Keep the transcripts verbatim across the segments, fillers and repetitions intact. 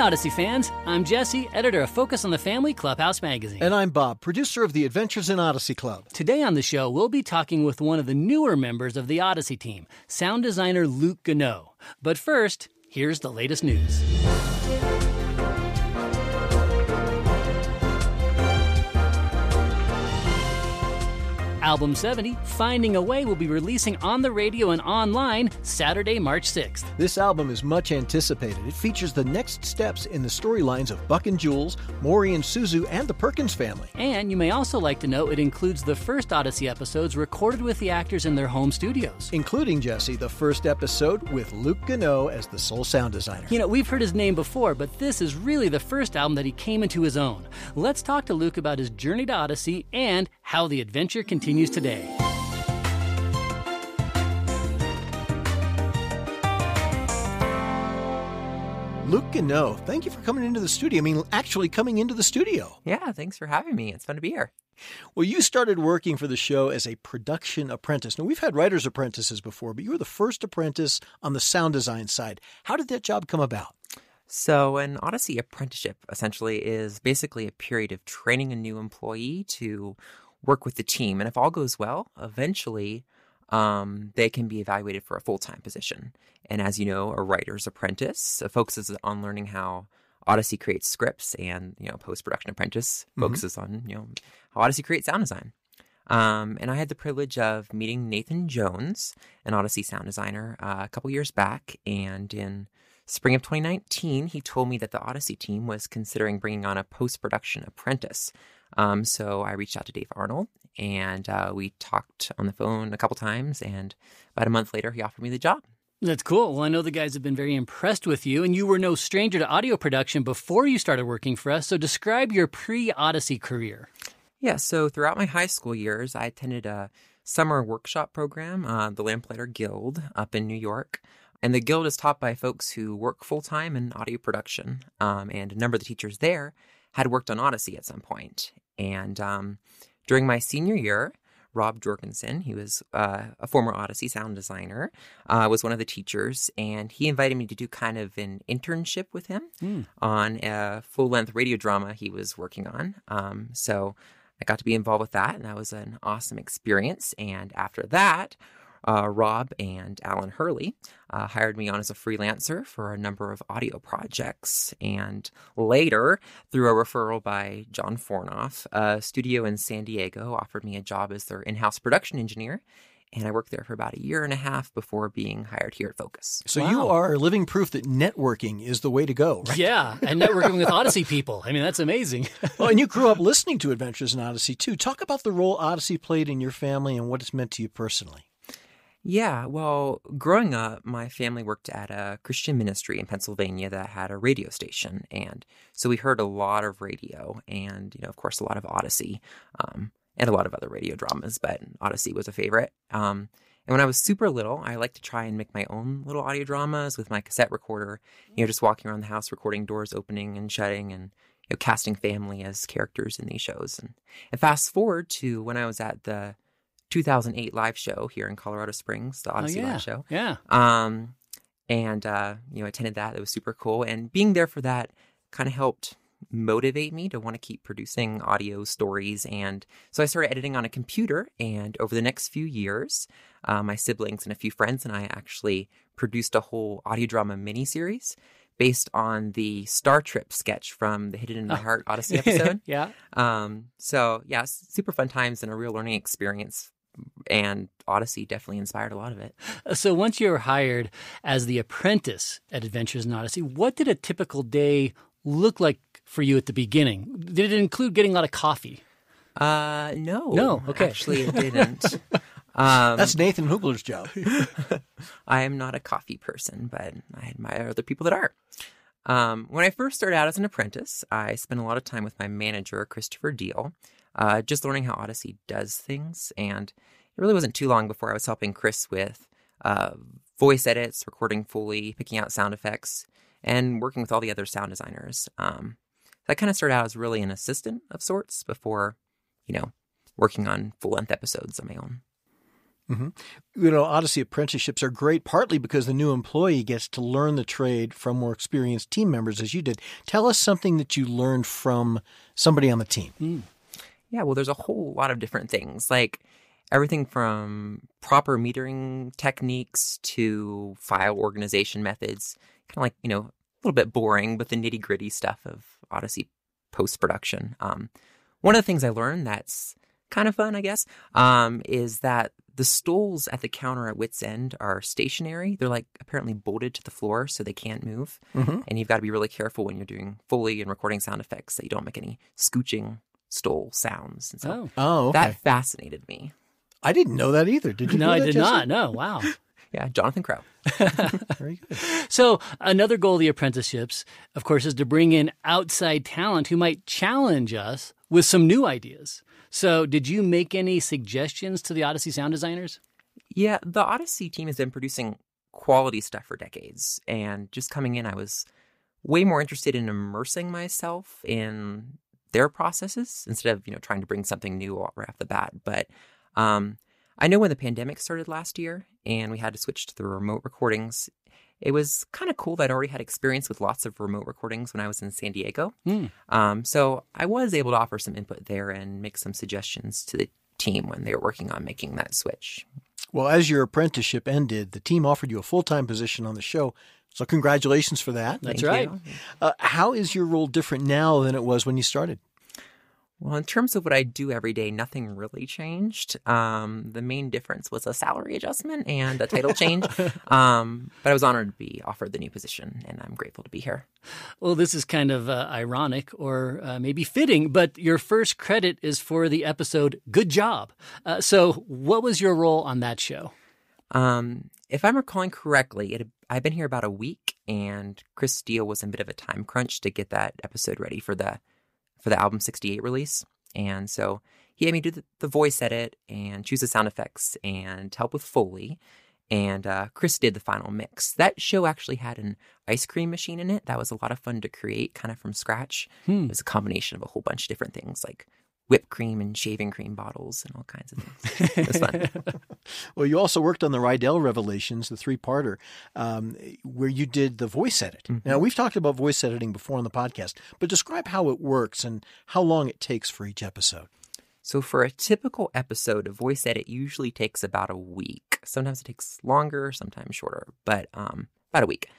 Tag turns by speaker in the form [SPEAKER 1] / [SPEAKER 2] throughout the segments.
[SPEAKER 1] Odyssey fans. I'm Jesse, editor of Focus on the Family Clubhouse magazine.
[SPEAKER 2] And I'm Bob, producer of the Adventures in Odyssey Club.
[SPEAKER 1] Today on the show, we'll be talking with one of the newer members of the Odyssey team, sound designer Luke Gano. But first, here's the latest news. Album seventy, Finding a Way, will be releasing on the radio and online Saturday, March sixth.
[SPEAKER 2] This album is much anticipated. It features the next steps in the storylines of Buck and Jules, Maury and Suzu, and the Perkins family.
[SPEAKER 1] And you may also like to know it includes the first Odyssey episodes recorded with the actors in their home studios.
[SPEAKER 2] Including, Jesse, the first episode with Luke Gano as the sole sound designer.
[SPEAKER 1] You know, we've heard his name before, but this is really the first album that he came into his own. Let's talk to Luke about his journey to Odyssey and how the adventure continues today.
[SPEAKER 2] Luke Gano, thank you for coming into the studio. I mean, actually coming into the studio.
[SPEAKER 3] Yeah, thanks for having me. It's fun to be here.
[SPEAKER 2] Well, you started working for the show as a production apprentice. Now, we've had writer's apprentices before, but you were the first apprentice on the sound design side. How did that job come about?
[SPEAKER 3] So an Odyssey apprenticeship essentially is basically a period of training a new employee to work with the team. And if all goes well, eventually um, they can be evaluated for a full-time position. And as you know, a writer's apprentice uh, focuses on learning how Odyssey creates scripts, and, you know, post-production apprentice mm-hmm. focuses on, you know, how Odyssey creates sound design. Um, and I had the privilege of meeting Nathan Jones, an Odyssey sound designer, uh, a couple years back. And in spring of twenty nineteen, he told me that the Odyssey team was considering bringing on a post-production apprentice. Um, so I reached out to Dave Arnold, and uh, we talked on the phone a couple times, and about a month later, he offered me the job.
[SPEAKER 1] That's cool. Well, I know the guys have been very impressed with you, and you were no stranger to audio production before you started working for us. So describe your pre-Odyssey career.
[SPEAKER 3] Yeah, so throughout my high school years, I attended a summer workshop program, uh, the Lamplighter Guild up in New York. And the Guild is taught by folks who work full-time in audio production. Um, and a number of the teachers there had worked on Odyssey at some point. And um, during my senior year, Rob Jorgensen, he was uh, a former Odyssey sound designer, uh, was one of the teachers. And he invited me to do kind of an internship with him mm. on a full-length radio drama he was working on. Um, so I got to be involved with that, and that was an awesome experience. And after that, Uh, Rob and Alan Hurley uh, hired me on as a freelancer for a number of audio projects. And later, through a referral by John Fornoff, a studio in San Diego offered me a job as their in-house production engineer. And I worked there for about a year and a half before being hired here at Focus.
[SPEAKER 2] So
[SPEAKER 1] wow.
[SPEAKER 2] you are living proof that networking is the way to go, right?
[SPEAKER 1] Yeah, and networking with Odyssey people. I mean, that's amazing.
[SPEAKER 2] Well, and you grew up listening to Adventures in Odyssey, too. Talk about the role Odyssey played in your family and what it's meant to you personally.
[SPEAKER 3] Yeah, well, growing up, my family worked at a Christian ministry in Pennsylvania that had a radio station. And so we heard a lot of radio and, you know, of course, a lot of Odyssey um, and a lot of other radio dramas, but Odyssey was a favorite. Um, and when I was super little, I liked to try and make my own little audio dramas with my cassette recorder, you know, just walking around the house, recording doors opening and shutting and, you know, casting family as characters in these shows. And, and fast forward to when I was at the two thousand eight live show here in Colorado Springs, the Odyssey
[SPEAKER 1] oh, yeah.
[SPEAKER 3] live show.
[SPEAKER 1] Yeah.
[SPEAKER 3] Um, and, uh, you know, I attended that. It was super cool. And being there for that kind of helped motivate me to want to keep producing audio stories. And so I started editing on a computer. And over the next few years, uh, my siblings and a few friends and I actually produced a whole audio drama miniseries based on the Star Trip sketch from the Hidden in My Heart Odyssey episode.
[SPEAKER 1] yeah.
[SPEAKER 3] Um, so, yeah, super fun times and a real learning experience. And Odyssey definitely inspired a lot of it.
[SPEAKER 1] So once you were hired as the apprentice at Adventures in Odyssey, what did a typical day look like for you at the beginning? Did it include getting a lot of coffee?
[SPEAKER 3] Uh, no.
[SPEAKER 1] No, okay.
[SPEAKER 3] Actually, it didn't. um,
[SPEAKER 2] That's Nathan Hubler's job.
[SPEAKER 3] I am not a coffee person, but I admire other people that are. Um, when I first started out as an apprentice, I spent a lot of time with my manager, Christopher Deal, uh, just learning how Odyssey does things. And it really wasn't too long before I was helping Chris with uh, voice edits, recording fully, picking out sound effects, and working with all the other sound designers. Um, I kind of started out as really an assistant of sorts before, you know, working on full-length episodes on my own.
[SPEAKER 2] Mm-hmm. You know, Odyssey apprenticeships are great partly because the new employee gets to learn the trade from more experienced team members, as you did. Tell us something that you learned from somebody on the team.
[SPEAKER 3] Mm. Yeah, well, there's a whole lot of different things, like everything from proper metering techniques to file organization methods, kind of like, you know, a little bit boring, but the nitty gritty stuff of Odyssey post-production. Um, one of the things I learned that's kind of fun, I guess, um, is that the stools at the counter at Wits End are stationary. They're like apparently bolted to the floor so they can't move. Mm-hmm. And you've got to be really careful when you're doing Foley and recording sound effects that you don't make any scooching stool sounds. And so
[SPEAKER 2] oh. oh, okay.
[SPEAKER 3] That fascinated me.
[SPEAKER 2] I didn't know that either. Did you
[SPEAKER 1] no,
[SPEAKER 2] know
[SPEAKER 1] I
[SPEAKER 2] that,
[SPEAKER 1] did
[SPEAKER 2] Jesse?
[SPEAKER 1] not. No, wow.
[SPEAKER 3] Yeah, Jonathan Crow.
[SPEAKER 2] Very good.
[SPEAKER 1] So another goal of the apprenticeships, of course, is to bring in outside talent who might challenge us with some new ideas. So did you make any suggestions to the Odyssey sound designers?
[SPEAKER 3] Yeah, the Odyssey team has been producing quality stuff for decades. And just coming in, I was way more interested in immersing myself in their processes instead of, you know, trying to bring something new right off the bat. But um, I know when the pandemic started last year and we had to switch to the remote recordings, it was kind of cool that I already had experience with lots of remote recordings when I was in San Diego. Mm. Um, so I was able to offer some input there and make some suggestions to the team when they were working on making that switch.
[SPEAKER 2] Well, as your apprenticeship ended, the team offered you a full-time position on the show. So congratulations for that.
[SPEAKER 1] That's
[SPEAKER 3] Thank
[SPEAKER 1] right.
[SPEAKER 2] Uh, how is your role different now than it was when you started?
[SPEAKER 3] Well, in terms of what I do every day, nothing really changed. Um, the main difference was a salary adjustment and a title change. Um, but I was honored to be offered the new position, and I'm grateful to be here.
[SPEAKER 1] Well, this is kind of uh, ironic or uh, maybe fitting, but your first credit is for the episode Good Job. Uh, so what was your role on that show?
[SPEAKER 3] Um, if I'm recalling correctly, it, I've been here about a week, and Chris Steele was in a bit of a time crunch to get that episode ready for the for the Album sixty-eight release. And so he had me do the, the voice edit and choose the sound effects and help with Foley. And uh, Chris did the final mix. That show actually had an ice cream machine in it. That was a lot of fun to create kind of from scratch. Hmm. It was a combination of a whole bunch of different things like whipped cream and shaving cream bottles and all kinds of things. It was fun.
[SPEAKER 2] Well, you also worked on the Rydell Revelations, the three-parter, um, where you did the voice edit. Mm-hmm. Now, we've talked about voice editing before on the podcast, but describe how it works and how long it takes for each episode.
[SPEAKER 3] So for a typical episode, a voice edit usually takes about a week. Sometimes it takes longer, sometimes shorter, but um, about a week.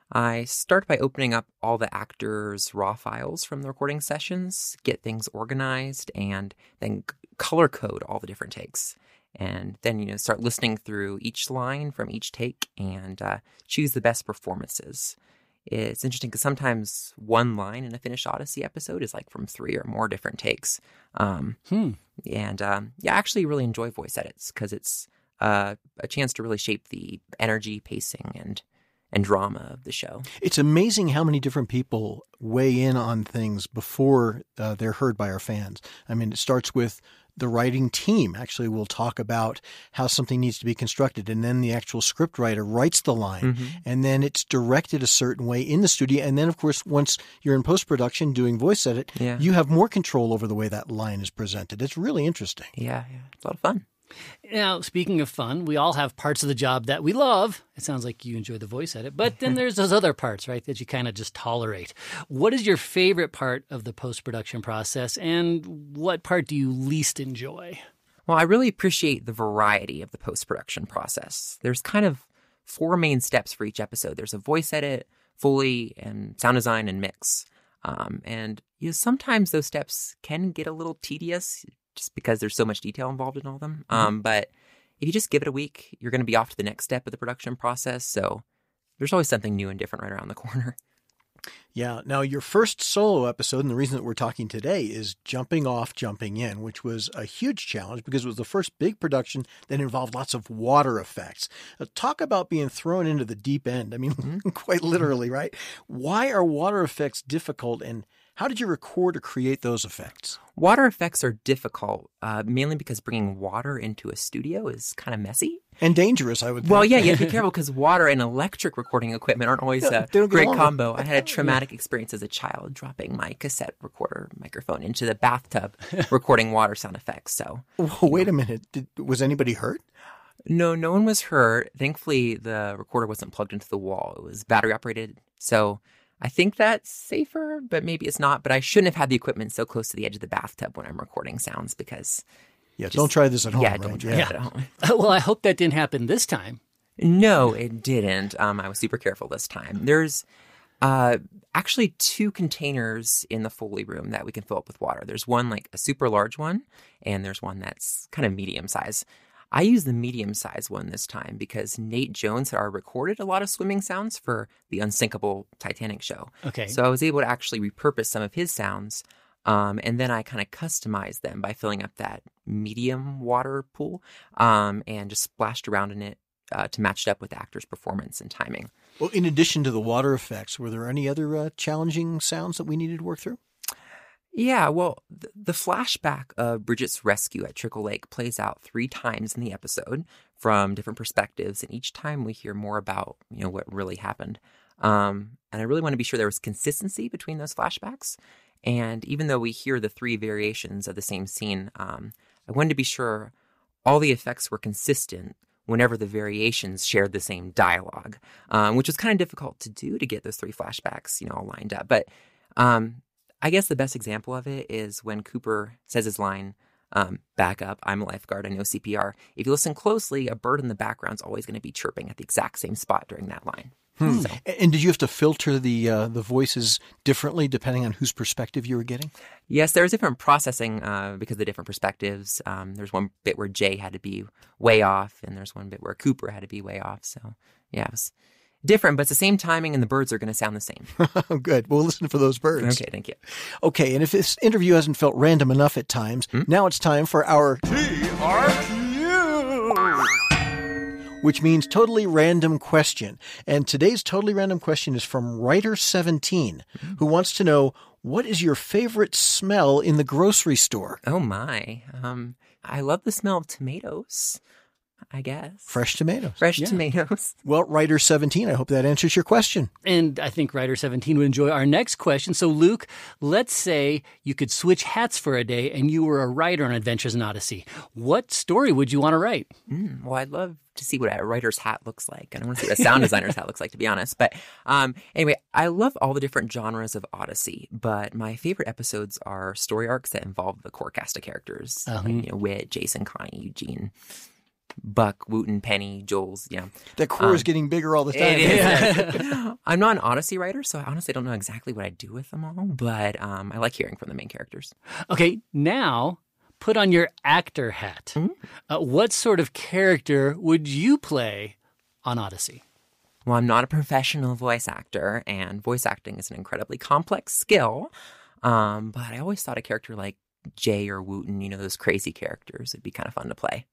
[SPEAKER 3] I start by opening up all the actors' raw files from the recording sessions, get things organized, and then color code all the different takes. And then, you know, start listening through each line from each take and uh, choose the best performances. It's interesting because sometimes one line in a finished Odyssey episode is like from three or more different takes. Um, hmm. And um, yeah, I actually really enjoy voice edits because it's uh, a chance to really shape the energy, pacing, and and drama of the show.
[SPEAKER 2] It's amazing how many different people weigh in on things before uh, they're heard by our fans. I mean, it starts with the writing team. Actually, we'll talk about how something needs to be constructed, and then the actual script writer writes the line, mm-hmm. and then it's directed a certain way in the studio. And then, of course, once you're in post-production doing voice edit, yeah. you have more control over the way that line is presented. It's really interesting.
[SPEAKER 3] Yeah, yeah. It's a lot of fun.
[SPEAKER 1] Now, speaking of fun, we all have parts of the job that we love. It sounds like you enjoy the voice edit, but then there's those other parts, right, that you kind of just tolerate. What is your favorite part of the post-production process, and what part do you least enjoy?
[SPEAKER 3] Well, I really appreciate the variety of the post-production process. There's kind of four main steps for each episode. There's a voice edit, Foley, and sound design and mix. Um, and you know, sometimes those steps can get a little tedious, just because there's so much detail involved in all of them. Mm-hmm. Um, but if you just give it a week, you're going to be off to the next step of the production process. So there's always something new and different right around the corner.
[SPEAKER 2] Yeah. Now, your first solo episode, and the reason that we're talking today, is Jumping Off, Jumping In, which was a huge challenge because it was the first big production that involved lots of water effects. Uh, talk about being thrown into the deep end. I mean, mm-hmm. quite literally, right? Why are water effects difficult, and how did you record or create those effects?
[SPEAKER 3] Water effects are difficult, uh, mainly because bringing water into a studio is kind of messy.
[SPEAKER 2] And dangerous, I would think.
[SPEAKER 3] Well, yeah, you have to be careful because water and electric recording equipment aren't always yeah, a great combo. I had a traumatic experience as a child dropping my cassette recorder microphone into the bathtub recording water sound effects. So,
[SPEAKER 2] well, wait a minute. Did, was anybody hurt?
[SPEAKER 3] No, no one was hurt. Thankfully, the recorder wasn't plugged into the wall. It was battery operated. So I think that's safer, but maybe it's not. But I shouldn't have had the equipment so close to the edge of the bathtub when I'm recording sounds because...
[SPEAKER 2] Yeah, just, don't try this at home.
[SPEAKER 3] Yeah,
[SPEAKER 2] right?
[SPEAKER 3] don't try
[SPEAKER 2] yeah.
[SPEAKER 3] it at home.
[SPEAKER 1] Well, I hope that didn't happen this time.
[SPEAKER 3] No, it didn't. Um, I was super careful this time. There's uh, actually two containers in the Foley room that we can fill up with water. There's one like a super large one, and there's one that's kind of medium size. I used the medium size one this time because Nate Jones had already recorded a lot of swimming sounds for the Unsinkable Titanic show.
[SPEAKER 1] Okay.
[SPEAKER 3] So I was able to actually repurpose some of his sounds. Um, and then I kind of customized them by filling up that medium water pool um, and just splashed around in it uh, to match it up with the actor's performance and timing.
[SPEAKER 2] Well, in addition to the water effects, were there any other uh, challenging sounds that we needed to work through?
[SPEAKER 3] Yeah, well, th- the flashback of Bridget's rescue at Trickle Lake plays out three times in the episode from different perspectives, and each time we hear more about, you know, what really happened. Um, and I really want to be sure there was consistency between those flashbacks. And even though we hear the three variations of the same scene, um, I wanted to be sure all the effects were consistent whenever the variations shared the same dialogue, um, which was kind of difficult to do to get those three flashbacks, you know, all lined up. But um, I guess the best example of it is when Cooper says his line, um, back up, I'm a lifeguard, I know C P R. If you listen closely, a bird in the background is always going to be chirping at the exact same spot during that line.
[SPEAKER 2] Hmm. So. And did you have to filter the uh, the voices differently depending on whose perspective you were getting?
[SPEAKER 3] Yes, there was different processing uh, because of the different perspectives. Um, there's one bit where Jay had to be way off, and there's one bit where Cooper had to be way off. So, yeah, it was different, but it's the same timing, and the birds are going to sound the same.
[SPEAKER 2] Good. We'll listen for those birds.
[SPEAKER 3] Okay, thank you.
[SPEAKER 2] Okay, and if this interview hasn't felt random enough at times, hmm? now it's time for our T R Q, which means totally random question. And today's totally random question is from Writer seventeen, mm-hmm. who wants to know, what is your favorite smell in the grocery store?
[SPEAKER 3] Oh, my. Um, I love the smell of tomatoes, I guess.
[SPEAKER 2] Fresh tomatoes.
[SPEAKER 3] Fresh
[SPEAKER 1] yeah.
[SPEAKER 3] tomatoes.
[SPEAKER 2] Well, Writer seventeen, I hope that answers your question.
[SPEAKER 1] And I think Writer seventeen would enjoy our next question. So, Luke, let's say you could switch hats for a day and you were a writer on Adventures in Odyssey. What story would you want to write?
[SPEAKER 3] Mm, well, I'd love to see what a writer's hat looks like. I don't want to see what a sound designer's hat looks like, to be honest. But um, anyway, I love all the different genres of Odyssey, but my favorite episodes are story arcs that involve the core cast of characters. Uh-huh. Like, you know, Whit, Jason, Connie, Eugene, Buck, Wooten, Penny, Joel's, you know.
[SPEAKER 2] The core um, is getting bigger all the time.
[SPEAKER 3] It is. I'm not an Odyssey writer, so I honestly don't know exactly what I'd do with them all, but um, I like hearing from the main characters.
[SPEAKER 1] Okay, now put on your actor hat. Mm-hmm. Uh, what sort of character would you play on Odyssey?
[SPEAKER 3] Well, I'm not a professional voice actor, and voice acting is an incredibly complex skill, um, but I always thought a character like Jay or Wooten, you know, those crazy characters, would be kind of fun to play.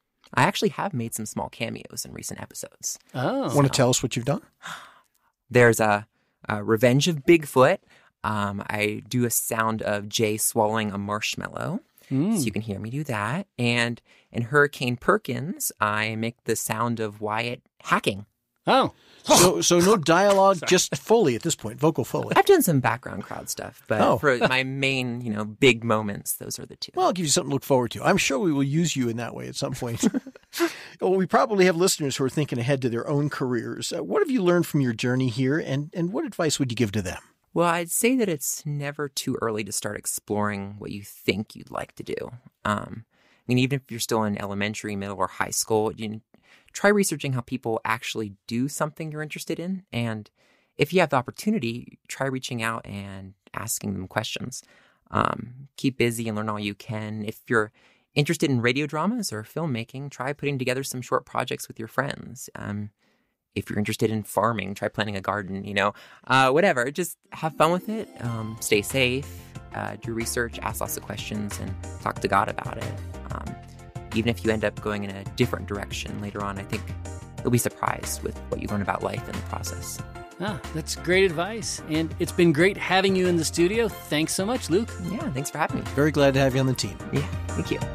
[SPEAKER 3] I actually have made some small cameos in recent episodes.
[SPEAKER 2] Oh. So, want to tell us what you've done?
[SPEAKER 3] There's a, a Revenge of Bigfoot. Um, I do a sound of Jay swallowing a marshmallow. Mm. So you can hear me do that. And in Hurricane Perkins, I make the sound of Wyatt hacking.
[SPEAKER 1] Oh.
[SPEAKER 2] So so no dialogue, just Foley at this point, vocal Foley.
[SPEAKER 3] I've done some background crowd stuff, but oh. for my main, you know, big moments, those are the two.
[SPEAKER 2] Well, I'll give you something to look forward to. I'm sure we will use you in that way at some point. Well, we probably have listeners who are thinking ahead to their own careers. Uh, what have you learned from your journey here, and, and what advice would you give to them?
[SPEAKER 3] Well, I'd say that it's never too early to start exploring what you think you'd like to do. Um, I mean, even if you're still in elementary, middle, or high school, you try researching how people actually do something you're interested in. And if you have the opportunity, try reaching out and asking them questions. Um, keep busy and learn all you can. If you're interested in radio dramas or filmmaking, try putting together some short projects with your friends. Um, if you're interested in farming, try planting a garden, you know, uh, whatever. Just have fun with it. Um, stay safe. Uh, do research, ask lots of questions, and talk to God about it. Um, Even if you end up going in a different direction later on, I think you'll be surprised with what you learn about life in the process.
[SPEAKER 1] Ah, that's great advice. And it's been great having you in the studio. Thanks so much, Luke.
[SPEAKER 3] Yeah, thanks for having me.
[SPEAKER 2] Very glad to have you on the team.
[SPEAKER 3] Yeah, thank you.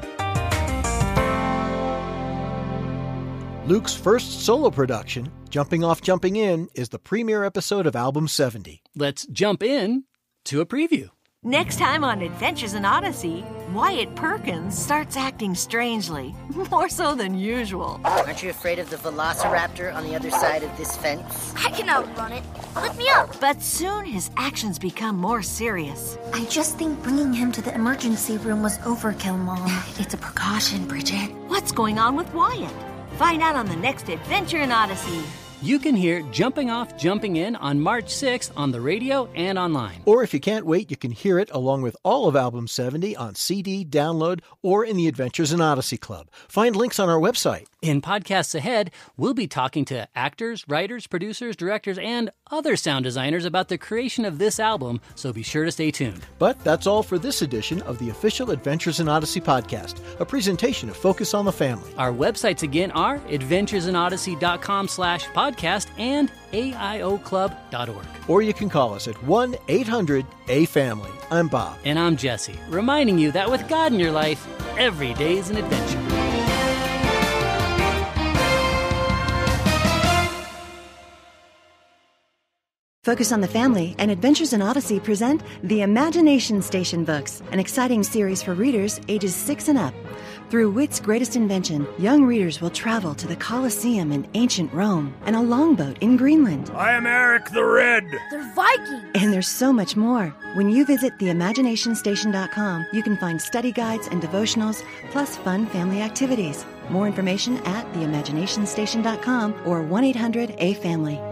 [SPEAKER 2] Luke's first solo production, Jumping Off, Jumping In, is the premiere episode of Album seventy.
[SPEAKER 1] Let's jump in to a preview.
[SPEAKER 4] Next time on Adventures in Odyssey, Wyatt Perkins starts acting strangely, more so than usual.
[SPEAKER 5] Aren't you afraid of the velociraptor on the other side of this fence?
[SPEAKER 6] I can outrun it. Lift me up.
[SPEAKER 4] But soon his actions become more serious.
[SPEAKER 6] I just think bringing him to the emergency room was overkill, Mom. It's a precaution, Bridget.
[SPEAKER 4] What's going on with Wyatt? Find out on the next Adventure in Odyssey.
[SPEAKER 1] You can hear Jumping Off, Jumping In on March sixth on the radio and online.
[SPEAKER 2] Or if you can't wait, you can hear it along with all of Album seventy on C D, download, or in the Adventures in Odyssey Club. Find links on our website.
[SPEAKER 1] In podcasts ahead, we'll be talking to actors, writers, producers, directors, and other sound designers about the creation of this album, so be sure to stay tuned.
[SPEAKER 2] But that's all for this edition of the official Adventures in Odyssey podcast, a presentation of Focus on the Family.
[SPEAKER 1] Our websites again are adventuresinodyssey.com slash podcast and A I O club dot org.
[SPEAKER 2] Or you can call us at one eight hundred A family. I'm Bob.
[SPEAKER 1] And I'm Jesse, reminding you that with God in your life, every day is an adventure.
[SPEAKER 7] Focus on the Family and Adventures in Odyssey present the Imagination Station books, an exciting series for readers ages six and up. Through wit's greatest invention, young readers will travel to the Colosseum in ancient Rome and a longboat in Greenland.
[SPEAKER 8] I am Eric the Red.
[SPEAKER 6] They're Vikings.
[SPEAKER 7] And there's so much more. When you visit the imagination station dot com, you can find study guides and devotionals, plus fun family activities. More information at the imagination station dot com or one eight hundred A family.